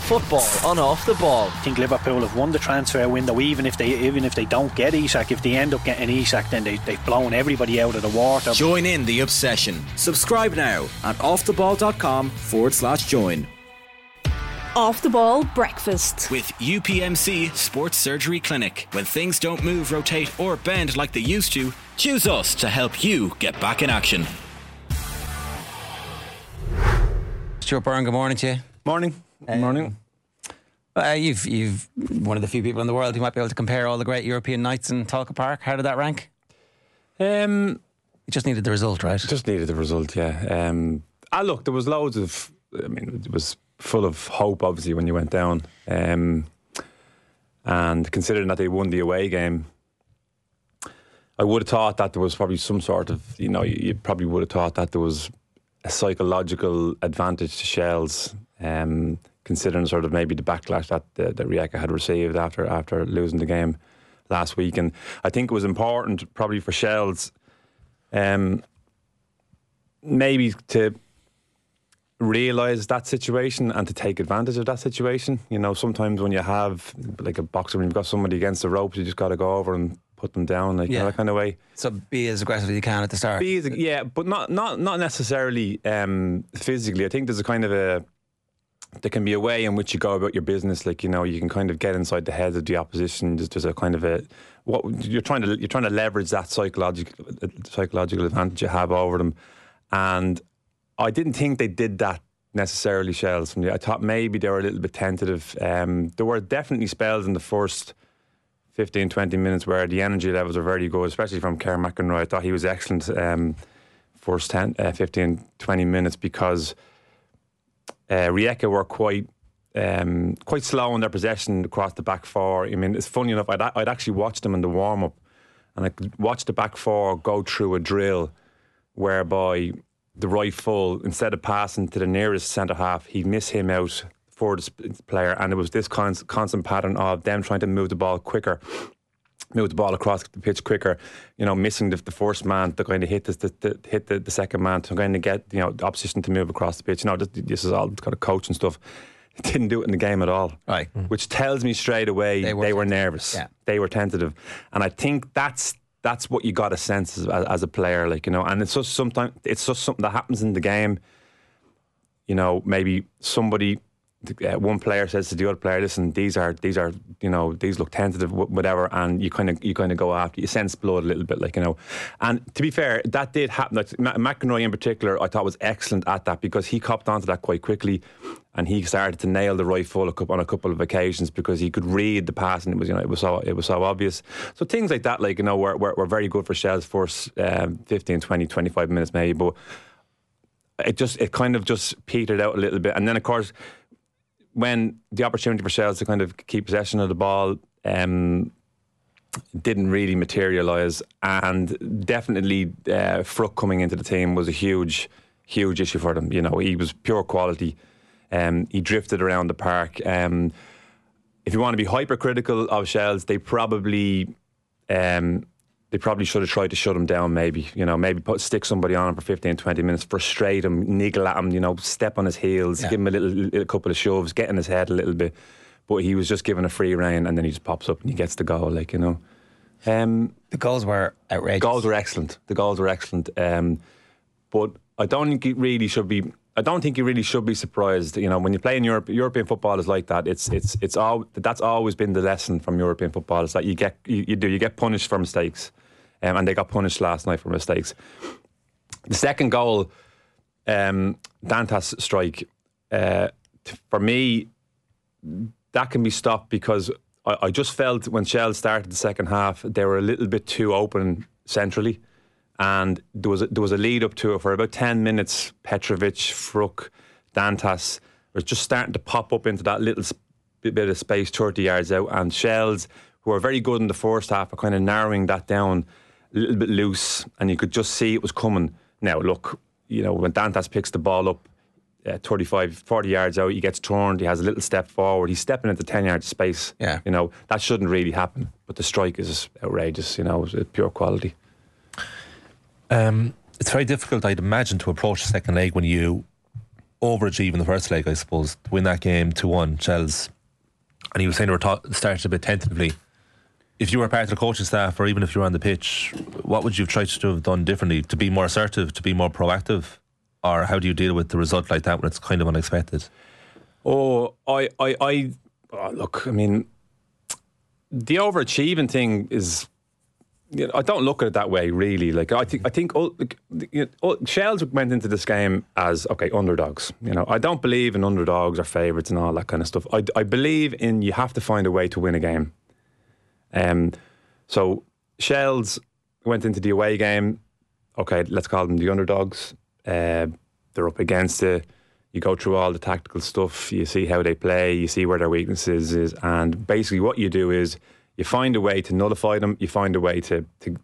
Football on Off the Ball. I think Liverpool have won the transfer window. Even if they don't get Isak, if they end up getting Isak, then they've blown everybody out of the water. Join in the obsession. Subscribe now at offtheball.com/join. Off the Ball Breakfast with UPMC Sports Surgery Clinic. When things don't move, rotate or bend like they used to, choose us to help you get back in action. Stuart Byrne, good morning to you. Morning. Good morning. You've one of the few people in the world who might be able to compare all the great European nights in Talca Park. How did that rank? You just needed the result, right? Just needed the result, yeah. Look, there was loads of... I mean, it was full of hope, obviously, when you went down. And considering that they won the away game, I would have thought that there was probably some sort of... you probably would have thought that there was a psychological advantage to Shels, considering sort of maybe the backlash that Rijeka had received after losing the game last week. And I think it was important probably for Shels maybe to realise that situation and to take advantage of that situation. Sometimes when you have, like a boxer, when you've got somebody against the ropes, you just got to go over and put them down, that kind of way. So be as aggressive as you can at the start. But not necessarily physically. I think there's a kind of there can be a way in which you go about your business. You can kind of get inside the heads of the opposition. There's a kind of what you're trying to leverage that psychological advantage you have over them. And I didn't think they did that necessarily, Shels. I thought maybe they were a little bit tentative. There were definitely spells in the first 15-20 minutes where the energy levels were very good, especially from Kerr McInroy. I thought he was excellent first 15-20 minutes, because Rijeka were quite slow in their possession across the back four. I mean, it's funny enough, I'd actually watched them in the warm-up, and I could watch the back four go through a drill whereby the right full, instead of passing to the nearest centre half, he'd miss him out for the player, and it was this constant pattern of them trying to move the ball quicker, move the ball across the pitch quicker, missing the first man to kind of hit the second man to kind of get the opposition to move across the pitch. This is all kind of coaching stuff. Didn't do it in the game at all, right? Which tells me straight away they were nervous. Yeah. They were tentative, and I think that's what you got to sense as a player, and it's just something that happens in the game. Maybe somebody, one player says to the other player, "Listen, these look tentative, whatever," and you kind of go after. You sense blood a little bit, And to be fair, that did happen. McInroy in particular, I thought was excellent at that, because he copped onto that quite quickly, and he started to nail the right full on a couple of occasions, because he could read the pass, and it was so obvious. So things like that, were very good for Shels' first 15, 20, 25 minutes maybe, but it kind of just petered out a little bit, and then of course, when the opportunity for Shels to kind of keep possession of the ball didn't really materialise, and definitely Fruck coming into the team was a huge issue for them. He was pure quality. He drifted around the park. If you want to be hypercritical of Shels, they probably should have tried to shut him down, maybe stick somebody on him for 15-20 minutes, frustrate him, niggle at him, step on his heels, give him a little couple of shoves, get in his head a little bit. But he was just given a free rein, and then he just pops up and he gets the goal, The goals were outrageous. The goals were excellent. But I don't think you really should be surprised. When you play in Europe, European football is like that. That's always been the lesson from European football, is that you get punished for mistakes, and they got punished last night for mistakes. The second goal, Dantas strike, for me, that can be stopped, because I just felt when Shels started the second half, they were a little bit too open centrally. And there was a lead up to it for about 10 minutes. Petrovic, Fruck, Dantas were just starting to pop up into that little bit of space 30 yards out, and Shels, who were very good in the first half, are kind of narrowing that down a little bit loose, and you could just see it was coming. Now look, when Dantas picks the ball up 35, 40 yards out, he gets turned, he has a little step forward, he's stepping into 10 yards space. Yeah. That shouldn't really happen, but the strike is outrageous. It's pure quality. It's very difficult, I'd imagine, to approach the second leg when you overachieve in the first leg, I suppose, to win that game 2-1, Shells. And he was saying they were started a bit tentatively. If you were part of the coaching staff, or even if you were on the pitch, what would you have tried to have done differently to be more assertive, to be more proactive? Or how do you deal with the result like that when it's kind of unexpected? Look, I mean, the overachieving thing is, I don't look at it that way, really. Like, I think Shells went into this game as, okay, underdogs. I don't believe in underdogs or favourites and all that kind of stuff. I believe in you have to find a way to win a game. So Shells went into the away game. Okay, let's call them the underdogs. They're up against it. You go through all the tactical stuff. You see how they play. You see where their weaknesses is, and basically what you do is you find a way to nullify them. You find a way to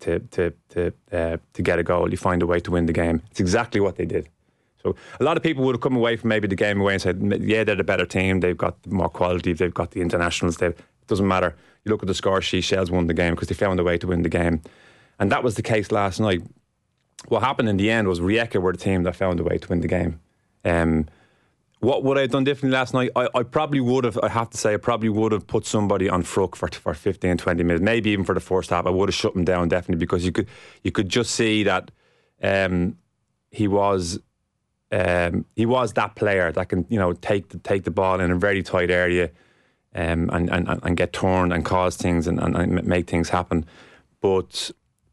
get a goal. You find a way to win the game. It's exactly what they did. So a lot of people would have come away from maybe the game away and said, yeah, they're the better team. They've got more quality. They've got the internationals. It doesn't matter. You look at the score sheet, Shells won the game because they found a way to win the game. And that was the case last night. What happened in the end was Rijeka were the team that found a way to win the game. What would I have done differently last night? I probably would have, I have to say, I probably would have put somebody on Fruk for 15, 20 minutes, maybe even for the first half. I would have shut him down, definitely, because you could just see that he was that player that can, take the ball in a very tight area and get turned and cause things and make things happen. But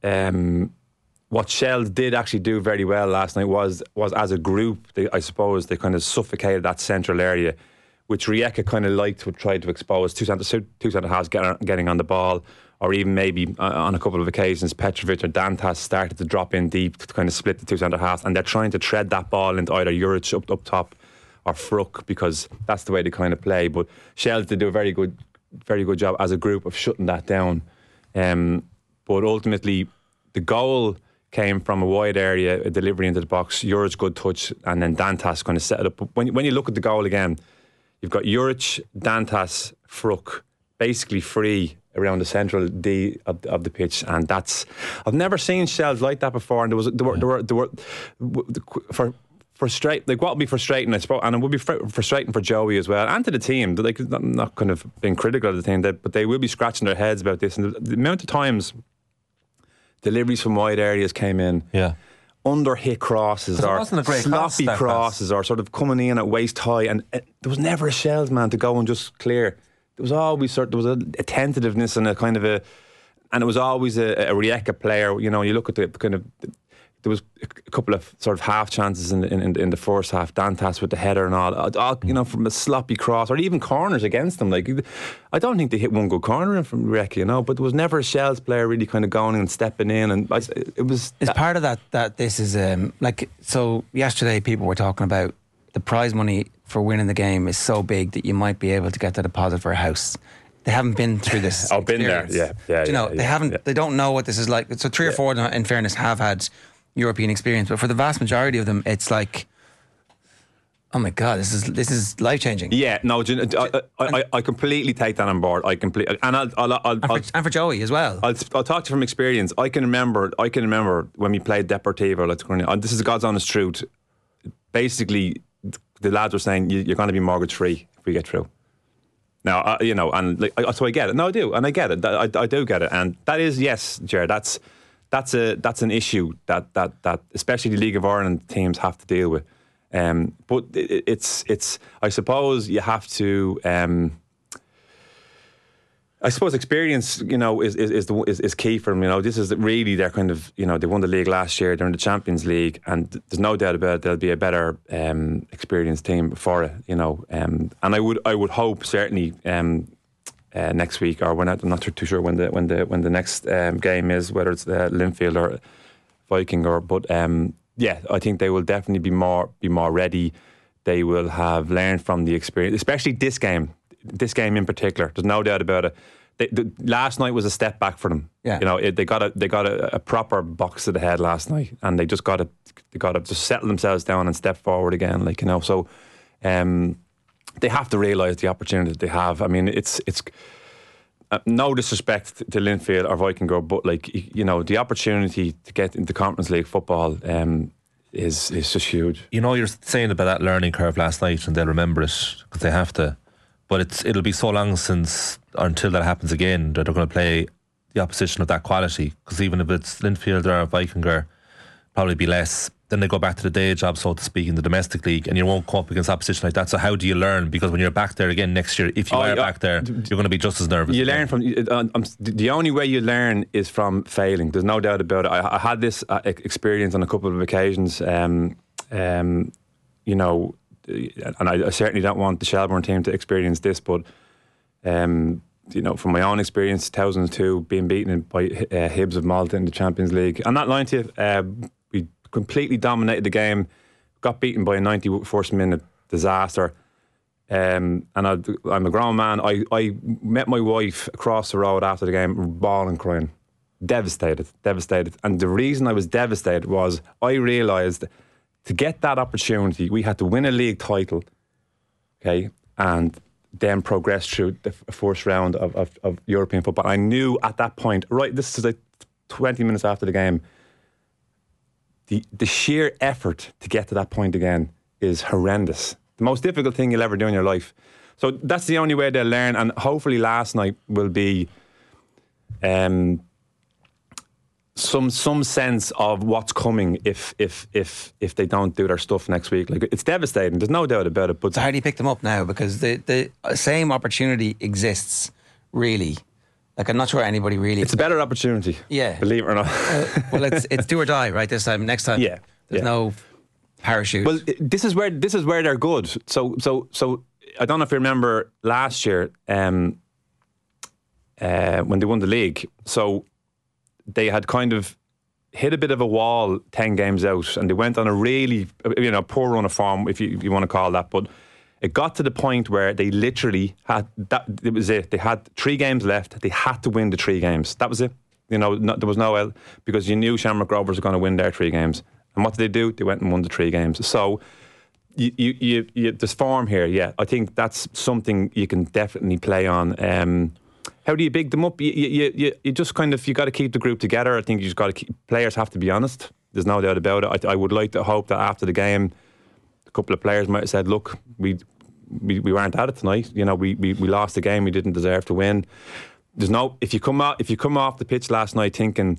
what Shells did actually do very well last night was as a group, I suppose they kind of suffocated that central area, which Rijeka kind of liked to try to expose. Two centre halves getting on the ball, or even maybe on a couple of occasions Petrovic or Dantas started to drop in deep to kind of split the two centre halves, and they're trying to tread that ball into either Juric up top or Fruk, because that's the way they kind of play. But Shells did do a very good job as a group of shutting that down. But ultimately, the goal came from a wide area, a delivery into the box, Juric good touch, and then Dantas kind of set it up. But when you look at the goal again, you've got Juric, Dantas, Fruk, basically free around the central D of the pitch, and I've never seen Shells like that before. And there were frustrating. Like, what would be frustrating, I suppose, and it would be frustrating for Joey as well, and to the team. Like, I'm not kind of being critical of the team, but they will be scratching their heads about this, and the amount of times deliveries from wide areas came in. Yeah. Under hit crosses or sloppy crosses or sort of coming in at waist high, and there was never a Shells man to go and just clear. There was always there was a tentativeness and a kind of and it was always a Rijeka player. You look at the kind of, there was a couple of sort of half chances in the first half. Dantas with the header and all, from a sloppy cross or even corners against them. Like, I don't think they hit one good corner in from Rijeka, but there was never a Shells player really kind of going and stepping in, and it was. It's part of that this is so yesterday people were talking about the prize money for winning the game is so big that you might be able to get the deposit for a house. They haven't been through this. I've been there, yeah. They haven't. Yeah. They don't know what this is like. So 3 or 4, in fairness, have had European experience, but for the vast majority of them, it's like, oh my God, this is life changing. Yeah, no, I completely take that on board. I completely, and for Joey as well. I'll talk to you from experience. I can remember when we played Deportivo. This is God's honest truth. Basically, the lads were saying you're going to be mortgage free if we get through. Now, so I get it. No, I do, and I get it. I do get it, and that is, yes, Jared. That's an issue that especially the League of Ireland teams have to deal with. But it's I suppose you have to. I suppose experience, is key for them. This is really their kind of, they won the league last year. They're in the Champions League, and there's no doubt about it. There'll be a better experienced team for it. And I would hope certainly next week, or I'm not too sure when the next game is, whether it's Linfield or Viking, I think they will definitely be more ready. They will have learned from the experience, especially this game in particular. There's no doubt about it. Last night was a step back for them. Yeah. They got a proper box to the head last night, and they got to just settle themselves down and step forward again. So they have to realise the opportunity that they have. I mean, it's no disrespect to Linfield or Viking, but the opportunity to get into Conference League football, is just huge. You know, you're saying about that learning curve last night, and they'll remember it because they have to. But it'll be so long until that happens again that they're going to play the opposition of that quality. Because even if it's Linfield or Vikinger, probably be less. Then they go back to the day job, so to speak, in the domestic league, and you won't come up against opposition like that. So how do you learn? Because when you're back there again next year, if you are back there, you're going to be just as nervous. You learn from the only way you learn is from failing. There's no doubt about it. I had this experience on a couple of occasions. You know, and I certainly don't want the Shelbourne team to experience this, but you know, from my own experience, 2002, being beaten by Hibs of Malta in the Champions League. I'm not lying to you. We completely dominated the game, got beaten by a 91st minute disaster. And I'm a grown man. I met my wife across the road after the game, bawling, crying, devastated. And the reason I was devastated was I realised to get that opportunity, we had to win a league title, okay, and then progress through the first round of European football. I knew at that point, right, this is like 20 minutes after the game, the sheer effort to get to that point again is horrendous. The most difficult thing you'll ever do in your life. So that's the only way they'll learn, and hopefully last night will be some sense of what's coming if they don't do their stuff next week. Like, it's devastating, there's no doubt about it. But so how do you pick them up now? Because the same opportunity exists, really. Like, I'm not sure anybody really. It's a better opportunity. Yeah, believe it or not. Well, it's do or die, right? This time, next time. Yeah, there's no parachute. Well, this is where they're good. So I don't know if you remember last year when they won the league. So they had kind of hit a bit of a wall 10 games out, and they went on a really poor run of form, if you want to call that. But it got to the point where they literally had that. It was it. They had 3 games left. They had to win the 3 games. That was it. You know, there was no because you knew Shamrock Rovers were going to win their 3 games. And what did they do? They went and won the 3 games. So you there's form here. Yeah, I think that's something you can definitely play on. How do you big them up? You just kind of, you got to keep the group together. I think you just got to players have to be honest. There's no doubt about it. I would like to hope that after the game, a couple of players might have said, "Look, we weren't at it tonight. You know, we lost the game. We didn't deserve to win." There's no, if you come off the pitch last night thinking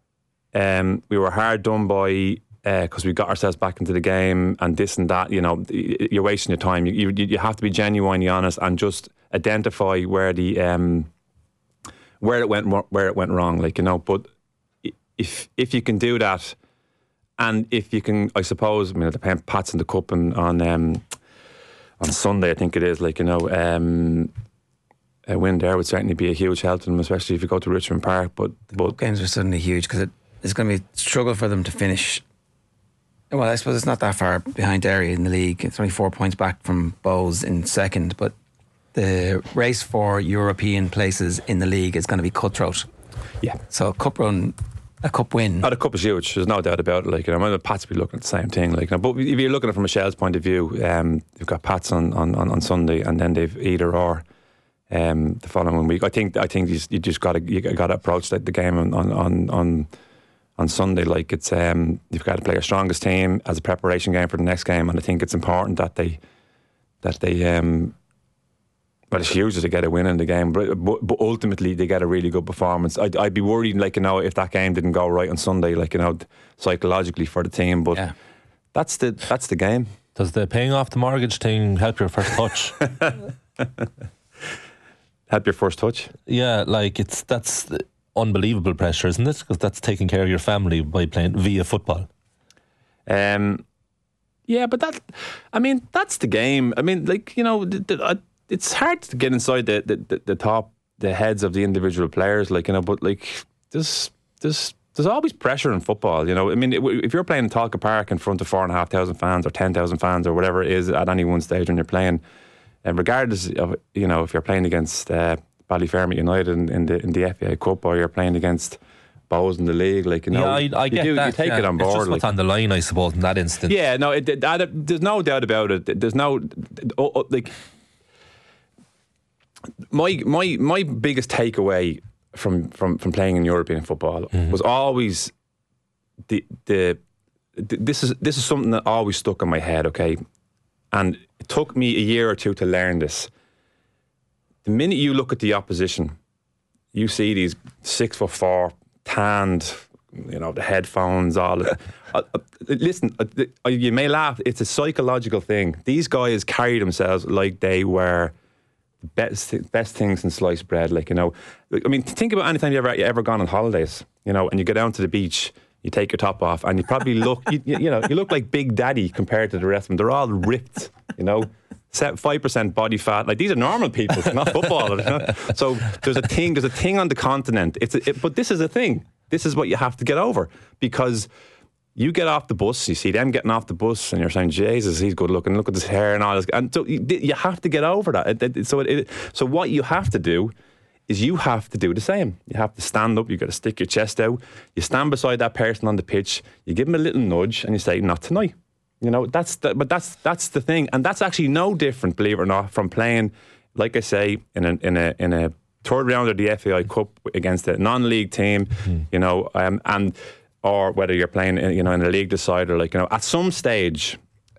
we were hard done by because we got ourselves back into the game and this and that, you know, you're wasting your time. You have to be genuinely honest and just identify where it went wrong, like, you know. But if you can do that, and if you can, I suppose, I mean, they're playing Pats in the Cup on Sunday, I think it is, like, you know, a win there would certainly be a huge help to them, especially if you go to Richmond Park. But games are suddenly huge because it's going to be a struggle for them to finish. Well, I suppose it's not that far behind Derry in the league. It's only 4 points back from Bows in second, but the race for European places in the league is going to be cutthroat. Yeah. So a cup win. Oh, the cup is huge. There's no doubt about it. Like, you know, the Pats will be looking at the same thing. Like, you know, but if you're looking at it from Michelle's point of view, you've got Pats on Sunday, and then they've either or the following week. I think you just got to approach the game on Sunday like it's you've got to play your strongest team as a preparation game for the next game, and I think it's important that they well, it's huge to get a win in the game, but ultimately they get a really good performance. I'd be worried, like, you know, if that game didn't go right on Sunday, like, you know, psychologically for the team. But yeah, that's the game. Does the paying off the mortgage thing help your first touch? Help your first touch? Yeah, like that's unbelievable pressure, isn't it? Because that's taking care of your family by playing via football. Yeah, but that's the game. I mean, like, you know, it's hard to get inside the heads of the individual players, like, you know. But like, there's always pressure in football, you know. I mean, if you're playing in Talca Park in front of 4,500 fans or 10,000 fans or whatever it is at any one stage when you're playing, and regardless of, you know, if you're playing against Ballyfermot United in the FA Cup, or you're playing against Bows in the league, like, you know, yeah, I get that. You take it on board. It's just what's on the line, I suppose, in that instance. Yeah, no, there's no doubt about it. There's no like. My biggest takeaway from playing in European football was always the this is something that always stuck in my head, okay? And it took me a year or two to learn this. The minute you look at the opposition, you see these 6'4", tanned, the headphones, all that. Listen, you may laugh, it's a psychological thing. These guys carry themselves like they were the best things in sliced bread. I mean, think about any time you ever gone on holidays, and you go down to the beach, you take your top off, and you probably look, you look like Big Daddy compared to the rest of them. They're all ripped, 5% body fat. Like, these are normal people, not footballers. So there's a thing on the continent. But this is a thing. This is what you have to get over, because you get off the bus, you see them getting off the bus, and you're saying, Jesus, he's good looking, look at his hair and all this. And so you have to get over that. So what you have to do is you have to do the same. You have to stand up, you've got to stick your chest out, you stand beside that person on the pitch, you give them a little nudge, and you say, not tonight. That's the thing. And that's actually no different, believe it or not, from playing, like I say, in a third round of the FAI Cup against a non-league team, or whether you're playing, in a league decider, at some stage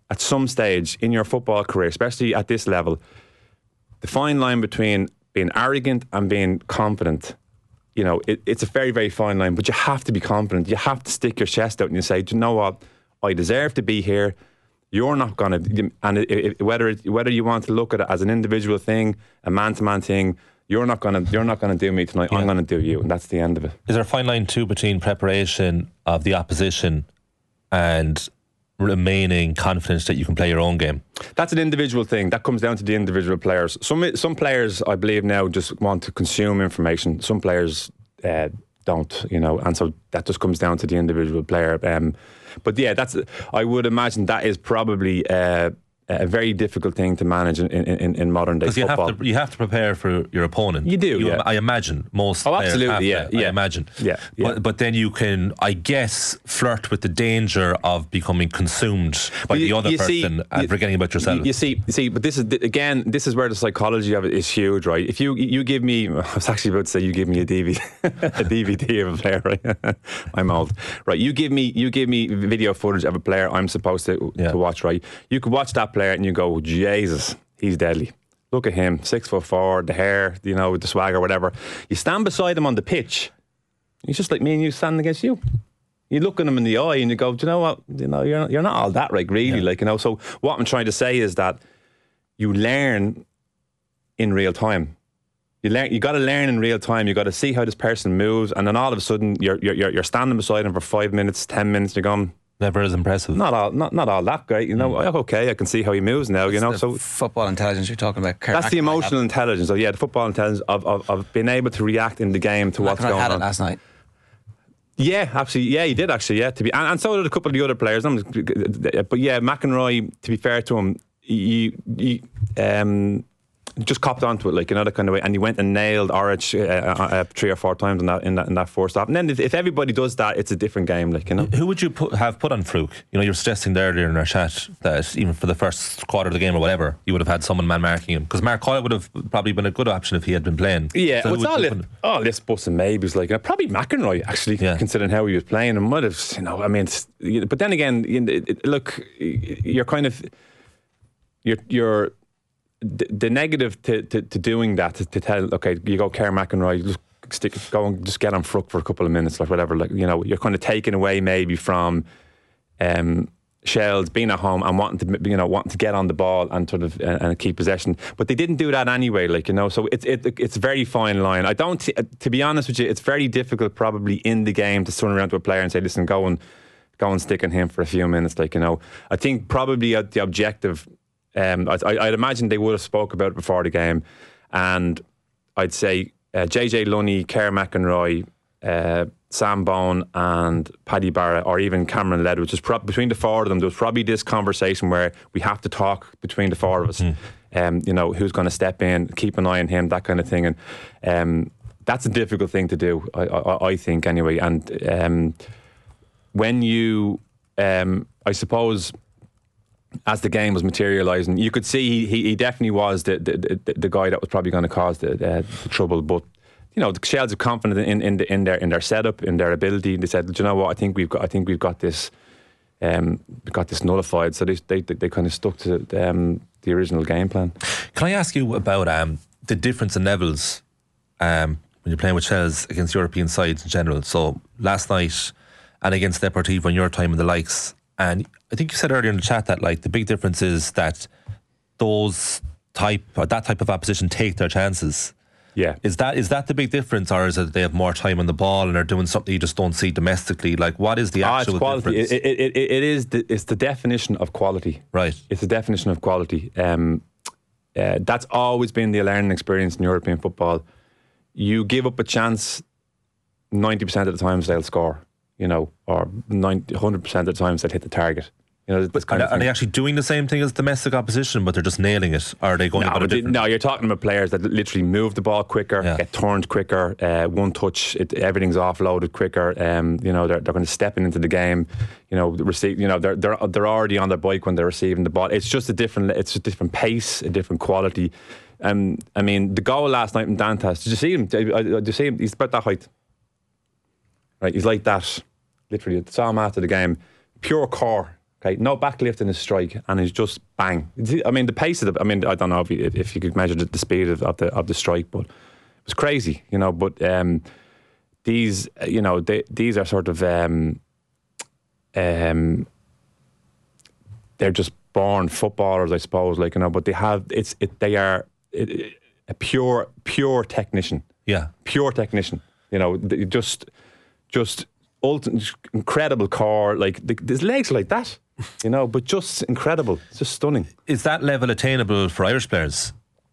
in your football career, especially at this level, the fine line between being arrogant and being confident, it's a very, very fine line. But you have to be confident. You have to stick your chest out and you say, do you know what? I deserve to be here. You're not going to, and whether you want to look at it as an individual thing, a man-to-man thing, you're not going to do me tonight. Yeah. I'm going to do you, and that's the end of it. Is there a fine line too between preparation of the opposition and remaining confident that you can play your own game? That's an individual thing. That comes down to the individual players. Some players, I believe now, just want to consume information. Some players don't, and so that just comes down to the individual player. But yeah, I would imagine that is probably a very difficult thing to manage in modern day football. You have to prepare for your opponent. You do. I imagine most players absolutely, have to, I imagine. Yeah. But then you can, I guess, flirt with the danger of becoming consumed by the other person and forgetting about yourself. You see, but this is where the psychology of it is huge, right? If you give me, I was actually about to say, you give me a DVD of a player, right? I'm old, right? You give me video footage of a player I'm supposed to watch, right? You could watch that player and you go, Jesus, he's deadly. Look at him, 6'4", the hair, the swagger, whatever. You stand beside him on the pitch, he's just like me and you standing against you. You look at him in the eye and you go, do you know what? You're not all that, right? Really, So what I'm trying to say is that you learn in real time. You got to learn in real time. You got to see how this person moves, and then all of a sudden you're standing beside him for 5 minutes, 10 minutes. You're going, never as impressive. Not all that great, Okay, I can see how he moves now, So football intelligence you're talking about. That's the emotional intelligence. The football intelligence of being able to react in the game to what's going on. had it last night. Yeah, absolutely. Yeah, he did actually. Yeah, and so did a couple of the other players. But yeah, McInroy, to be fair to him, he just copped onto it, that kind of way, and he went and nailed Orich 3 or 4 times in that fourth stop. And then if everybody does that, it's a different game, Who would you have put on Fruk? You're suggesting there earlier in our chat that even for the first quarter of the game or whatever, you would have had someone man marking him, because Mark Coyle would have probably been a good option if he had been playing. Yeah, so it's this bus and maybes, probably McInroy actually, considering how he was playing, and might have, but then again, look, you're kind of you're the negative to doing that to tell, okay, you go Kerr McInroy, go and just get on Fruk for a couple of minutes, whatever. You're kind of taking away maybe from Shells being at home and wanting to get on the ball and sort of and keep possession. But they didn't do that anyway, So it's a very fine line. I don't, to be honest with you, it's very difficult probably in the game to turn around to a player and say, listen, go and stick on him for a few minutes. I think probably the objective. I'd imagine they would have spoke about it before the game, and I'd say JJ Lunny, Kerr McInroy, Sam Bone and Paddy Barrett, or even Cameron Led, which is between the 4 of them, there was probably this conversation where we have to talk between the 4 of us, who's going to step in, keep an eye on him, that kind of thing. And that's a difficult thing to do, I think, anyway. And when you, I suppose, as the game was materialising, you could see he definitely was the guy that was probably going to cause the trouble. But the Shells are confident in their setup, in their ability. They said, do you know what? I think we've got this. got this nullified. So they kind of stuck to the original game plan. Can I ask you about the difference in levels when you're playing with Shels against European sides in general? So last night and against Deportivo in your time and the likes, and I think you said earlier in the chat that like the big difference is that that type of opposition take their chances. Yeah. Is that the big difference, or is it they have more time on the ball and they're doing something you just don't see domestically? Like, what is the actual difference? It's the definition of quality. Right. It's the definition of quality. That's always been the learning experience in European football. You give up a chance 90% of the times they'll score, or 100% of the times they'll hit the target. Are they actually doing the same thing as domestic opposition, but they're just nailing it? Or are they going about it differently? No, you're talking about players that literally move the ball quicker, get turned quicker, one touch, everything's offloaded quicker. They're going to step into the game. They're already on their bike when they're receiving the ball. It's just a different pace, a different quality. I mean, the goal last night in Dantas, did you see him? Did you see him? He's about that height. Right, he's like that. Literally, I saw him after the game. Pure core. Okay, no backlift in his strike, and he's just bang. I mean, the pace of I don't know if you could measure the speed of the strike, but it was crazy, But these are sort of they're just born footballers, I suppose. But they are a pure technician. Yeah, pure technician. Just incredible core. Like his legs are like that. But just incredible. It's just stunning. Is that level attainable for Irish players?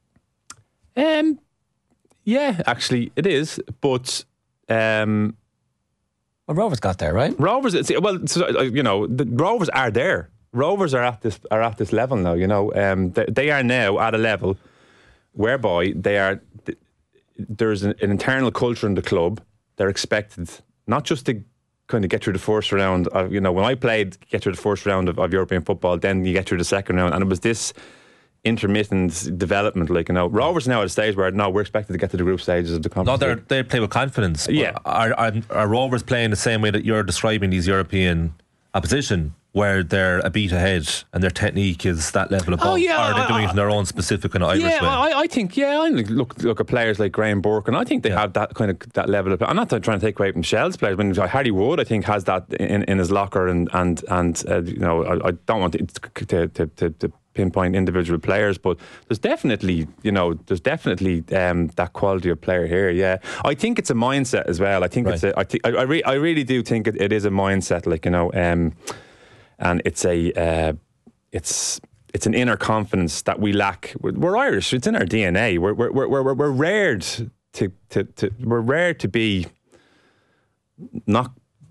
Yeah, actually it is. But well, Rovers got there, right? Rovers, the Rovers are there. Rovers are at this level now. They are now at a level whereby there's an internal culture in the club. They're expected not just to kind of get through the first round of, when I played, get through the first round of European football, then you get through the second round, and it was this intermittent development. Rovers now at a stage where we're expected to get to the group stages of the competition. No, they play with confidence. Yeah. Are Rovers playing the same way that you're describing these European opposition, where they're a beat ahead and their technique is that level above? Or are they doing it in their own specific kind of Irish way? I think, I look at players like Graham Burke, and I think they have that kind of that level of. I'm not trying to take away from Shels players, but Harry Wood, I think, has that in his locker, and I don't want to pinpoint individual players, but there's definitely that quality of player here. Yeah, I think it's a mindset as well. I think I really do think it is a mindset. And it's an inner confidence that we lack. We're Irish. It's in our DNA. We're rare to be not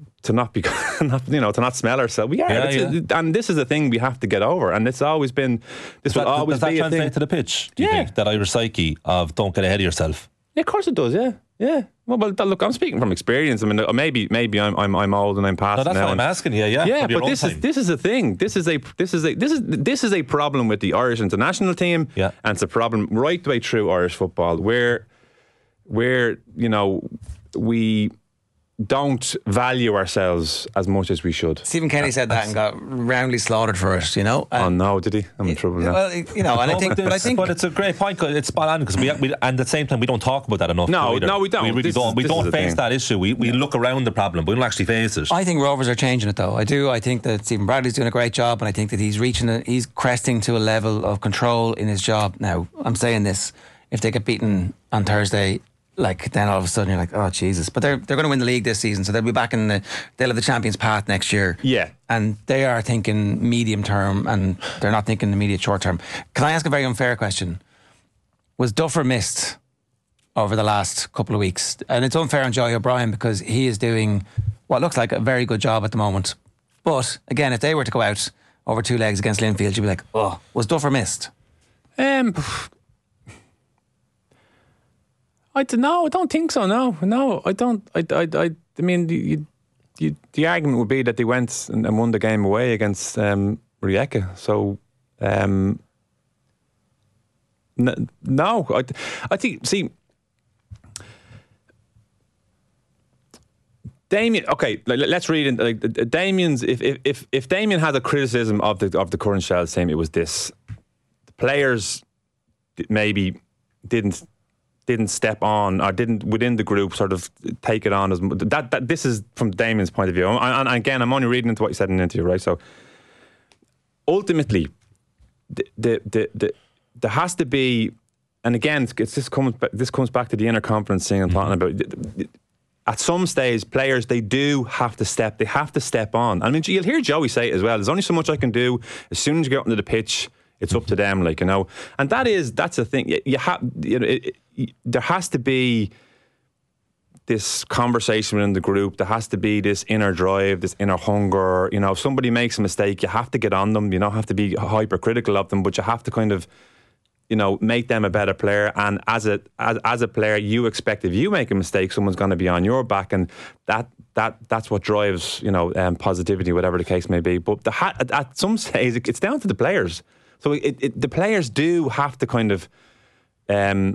smell ourselves. We are, and this is a thing we have to get over. And it's always been. This will always be a thing. Does that translate to the pitch? Do you think that Irish psyche of don't get ahead of yourself? Yeah, of course it does. Yeah. Well, look, I'm speaking from experience. I mean, maybe I'm old and I'm past. No, that's now what I'm asking you. Yeah, but this is a thing. This is a problem with the Irish international team, and it's a problem right the way through Irish football, where we don't value ourselves as much as we should. Stephen Kenny said that and got roundly slaughtered for it, oh no, did he? I'm in trouble now. Well, I think but it's a great point. It's spot on, because we and at the same time we don't talk about that enough. No, we don't. We really don't. We don't face that issue. We look around the problem, but we don't actually face it. I think Rovers are changing it though. I do. I think that Stephen Bradley's doing a great job, and I think that he's cresting to a level of control in his job. Now, I'm saying this: if they get beaten on Thursday, then all of a sudden you're like, oh Jesus! But they're going to win the league this season, so they'll be back they'll have the Champions Path next year. Yeah, and they are thinking medium term, and they're not thinking immediate short term. Can I ask a very unfair question? Was Duffer missed over the last couple of weeks? And it's unfair on Joey O'Brien because he is doing what looks like a very good job at the moment. But again, if they were to go out over two legs against Linfield, you'd be like, oh, was Duffer missed? I don't think so. No, I don't. I mean, the argument would be that they went and won the game away against Rijeka. So, no, I think. See, Damien, okay, let's read in. Damien's. If Damien had a criticism of the current Shells team, it was this: the players maybe didn't step on, or didn't within the group sort of take it on as that. This is from Damien's point of view, and again, I'm only reading into what you said in the interview, right? So ultimately, there has to be, and again, this comes back to the inner confidence thing I'm talking about. At some stage, players, they have to step on. I mean, you'll hear Joey say it as well. There's only so much I can do. As soon as you get onto the pitch, it's up to them, like, you know. And that's the thing. There has to be this conversation within the group. There has to be this inner drive, this inner hunger. You know, if somebody makes a mistake, you have to get on them. You don't have to be hypercritical of them, but you have to kind of, you know, make them a better player. And as a player, you expect if you make a mistake, someone's going to be on your back, and that's what drives, you know, positivity, whatever the case may be. But at some stage, it's down to the players. So the players do have to kind of, I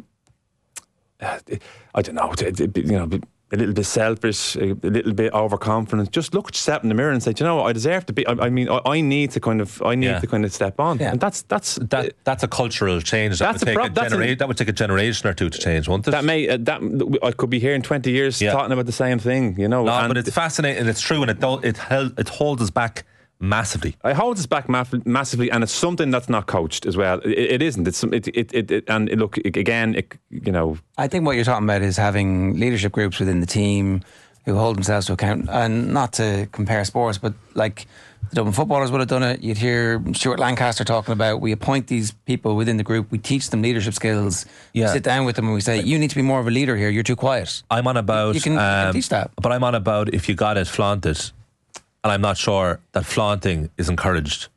don't know, you know, a little bit selfish, a little bit overconfident. Just look at yourself in the mirror and say, do you know what, I deserve to be. I mean, I need to kind of step on. Yeah. And that's a cultural change. That would take a generation or two to change, won't it? I could be here in 20 years talking about the same thing, you know. No, but it's fascinating and it's true, and it holds us back massively. It holds us back massively, and it's something that's not coached as well. It isn't. And look, again, you know. I think what you're talking about is having leadership groups within the team who hold themselves to account, and not to compare sports, but like the Dublin footballers would have done it. You'd hear Stuart Lancaster talking about, we appoint these people within the group, we teach them leadership skills, we sit down with them and we say, you need to be more of a leader here, you're too quiet. I'm on about, you can teach that. But I'm on about, if you got it, flaunt it. And I'm not sure that flaunting is encouraged.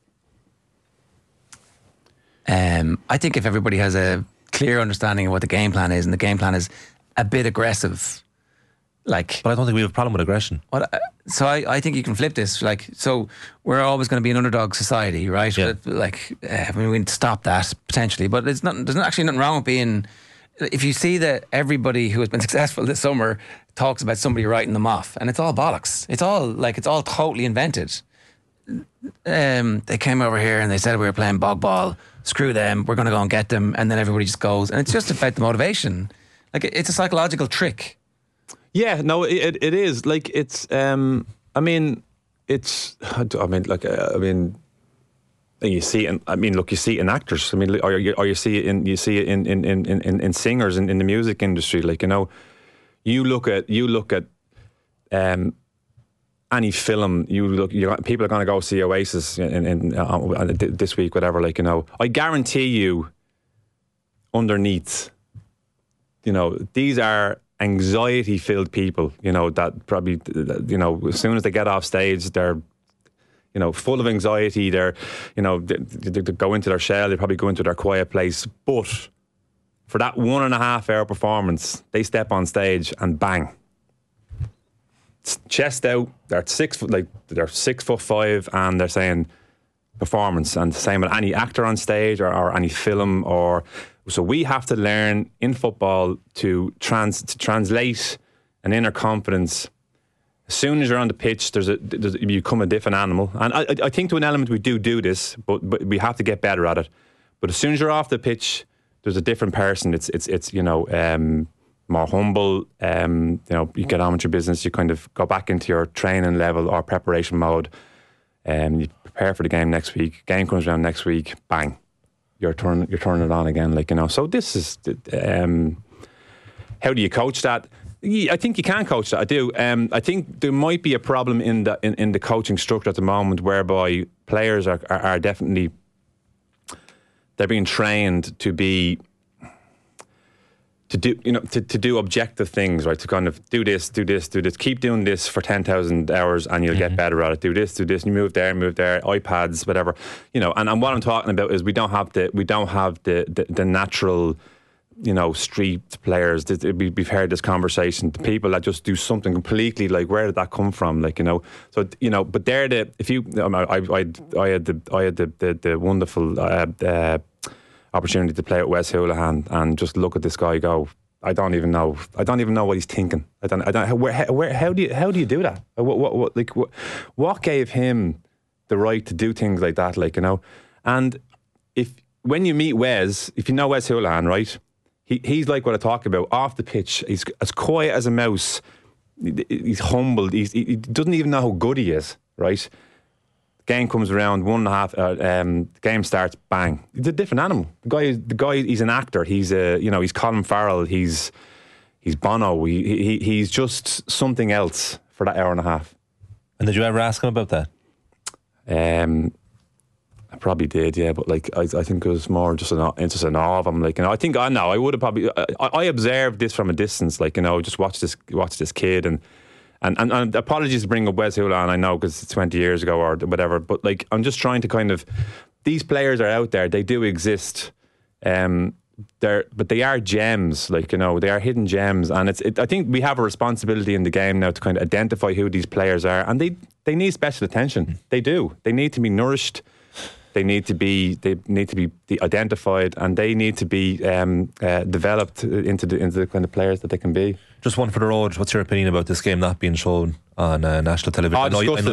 I think if everybody has a clear understanding of what the game plan is, and the game plan is a bit aggressive, like. But I don't think we have a problem with aggression. So I think you can flip this. Like, so we're always going to be an underdog society, right? Yeah. But like, I mean, we need to stop that potentially. But there's actually nothing wrong with being. If you see that everybody who has been successful this summer talks about somebody writing them off, and it's all bollocks. It's all totally invented. They came over here and they said we were playing bog ball. Screw them. We're going to go and get them. And then everybody just goes. And it's just about the motivation. Like, it's a psychological trick. Yeah, no, it is. Like, it's, you see it. You see it in actors. I mean, or you see it in singers in the music industry. Like, you know, you look at any film. People are going to go see Oasis this week, whatever. Like, you know, I guarantee you, underneath, you know, these are anxiety-filled people. You know, that probably, you know, as soon as they get off stage, they're, you know, full of anxiety. They're, you know, they go into their shell. They probably go into their quiet place. But for that 1.5 hour performance, they step on stage and bang, chest out. They're 6'5", and they're saying performance. And the same with any actor on stage or any film. So we have to learn in football to translate an inner confidence. As soon as you're on the pitch, you become a different animal. And I think to an element we do this, but we have to get better at it. But as soon as you're off the pitch, there's a different person. It's you know, more humble. You know, you get on with your business. You kind of go back into your training level or preparation mode. You prepare for the game next week. Game comes around next week. Bang, you're turning it on again. Like, you know. So this is how do you coach that? I think you can coach that. I do. I think there might be a problem in the coaching structure at the moment, whereby players are definitely, they're being trained to do objective things, right? To kind of do this, keep doing this for 10,000 hours, and you'll get better at it. Do this, and you move there, iPads, whatever, you know. And what I'm talking about is we don't have the natural, you know, street players. We've heard this conversation. The people that just do something completely, like, where did that come from? Like, you know, so, you know, but they're I had the wonderful opportunity to play at Wes Hoolahan and just look at this guy go I don't even know what he's thinking. I don't. How do you do that? What gave him the right to do things like that? Like, you know, and when you meet Wes, if you know Wes Hoolahan, right? He's like what I talk about off the pitch. He's as quiet as a mouse. He's humbled. He doesn't even know how good he is, right? Game comes around, 1.5. Game starts, bang. He's a different animal. The guy. He's an actor. He's he's Colin Farrell. He's Bono. He's just something else for that hour and a half. And did you ever ask him about that? I probably did, yeah, but like I think it was more just an awe of him. Like, you know, I would have probably. I observed this from a distance, like, you know, just watch this kid and apologies to bring up Wes Hoolahan, I know, because it's 20 years ago or whatever. But like, I'm just trying to kind of, these players are out there, they do exist, but they are gems, like, you know, they are hidden gems, and I think we have a responsibility in the game now to kind of identify who these players are, and they need special attention. They do. They need to be nourished. They need to be identified, and they need to be developed into the kind of players that they can be. Just one for the road. What's your opinion about this game not being shown on national television?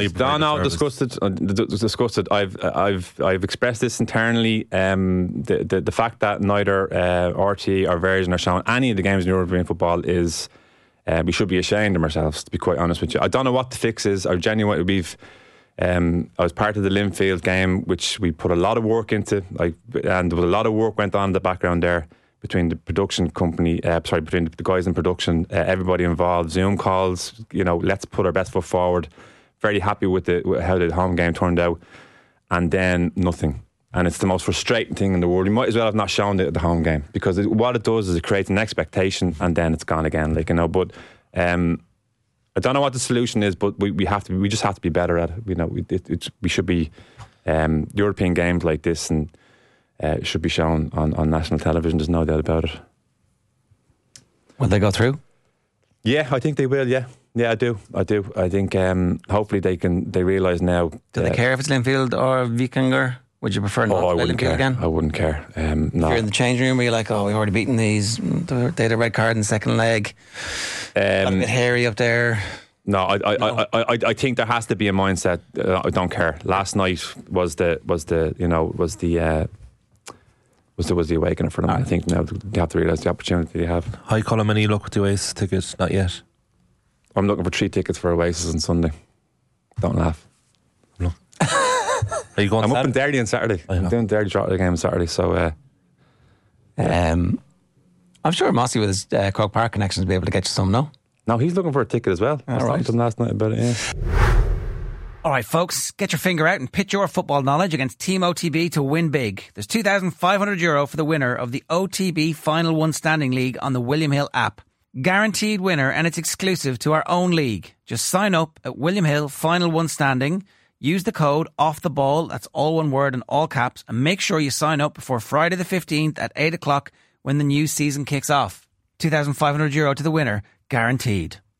Discussed it. I've expressed this internally. The fact that neither RTE or Virgin are showing any of the games in European football is we should be ashamed of ourselves, to be quite honest with you. I don't know what the fix is. I genuinely I was part of the Linfield game, which we put a lot of work into, and there was a lot of work went on in the background there between the production company, between the guys in production, everybody involved, Zoom calls, you know, let's put our best foot forward. Very happy with how the home game turned out, and then nothing. And it's the most frustrating thing in the world. You might as well have not shown the home game, because what it does is it creates an expectation, and then it's gone again, like, you know. But I don't know what the solution is, but we just have to be better at it. You know, we should be European games like this, and it should be shown on national television. There's no doubt about it. Will they go through? Yeah, I think they will. Yeah, I do. I think hopefully they realise now. Do they care if it's Linfield or Vikingur? Would you prefer not to play Linfield again? I wouldn't care. No. If you're in the changing room, where you're like, we've already beaten these. They had a red card in the second leg. Got a bit hairy up there. No, I think there has to be a mindset. I don't care. Last night was the awakening for them. I think now they have to realise the opportunity they have. Hi, Colin, any luck with the Oasis tickets? Not yet. I'm looking for 3 tickets for Oasis on Sunday. Don't laugh. No. Are you going? I'm up in Derry on Saturday. I'm doing Derry Drogheda game on Saturday. So, I'm sure Mossy with his Croke Park connections will be able to get you some. No, he's looking for a ticket as well. I was talking to him last night about it. Yeah. All right, folks, get your finger out and pitch your football knowledge against Team OTB to win big. There's €2,500 for the winner of the OTB Final One Standing League on the William Hill app. Guaranteed winner, and it's exclusive to our own league. Just sign up at William Hill Final One Standing. Use the code OFFTHEBALL, that's all one word in all caps, and make sure you sign up before Friday the 15th at 8 o'clock when the new season kicks off. €2,500 to the winner, guaranteed.